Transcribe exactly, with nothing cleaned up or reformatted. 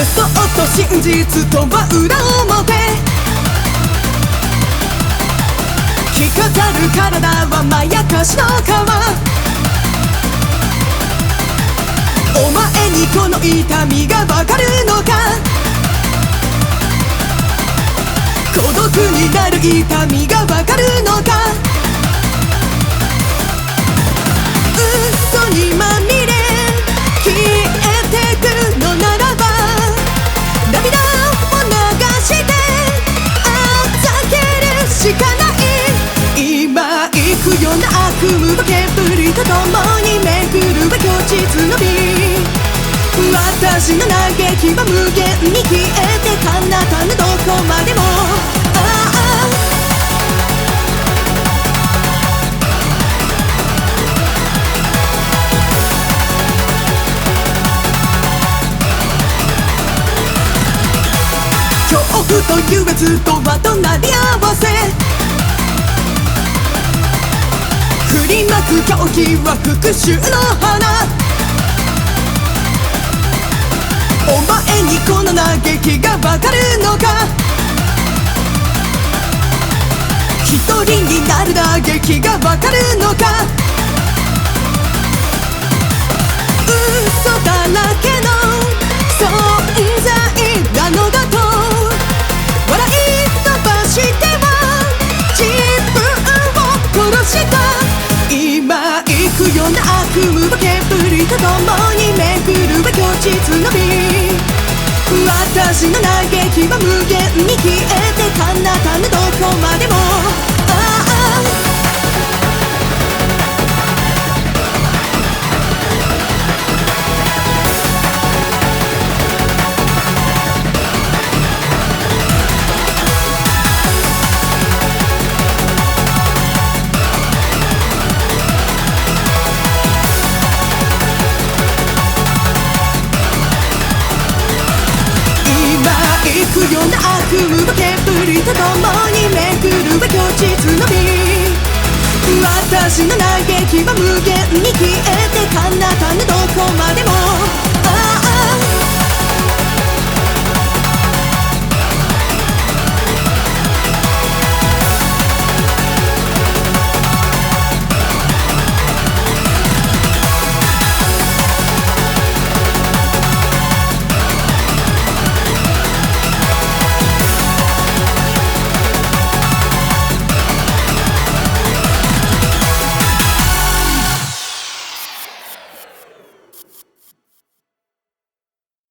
想と真実とは裏表、着飾る体はまやかしの皮。お前にこの痛みがわかるのか、孤独になる痛みがわかるのか。嘘にまみれ消えてくのならば、涙を流してあざけるしかない。今行くような悪夢の煙とともに巡るは虚実の美。私の嘆きは無限に消えて彼方のどこまでも。ああ恐怖と優越とは隣り合わせ、振りまく狂気は復讐の花。お前にこの嘆きがわかるのか、一人になる嘆きがわかるのか。嘘だらけの存在なのだと笑い飛ばしては自分を殺した。今行くような悪夢は煙とともに巡るは虚実の美。私の嘆きは無限に消えて彼方のどこまでも。ああ行くような悪夢の煙とともに巡るは虚実の美。私の嘆きは無限に消えて彼方のどこまでも。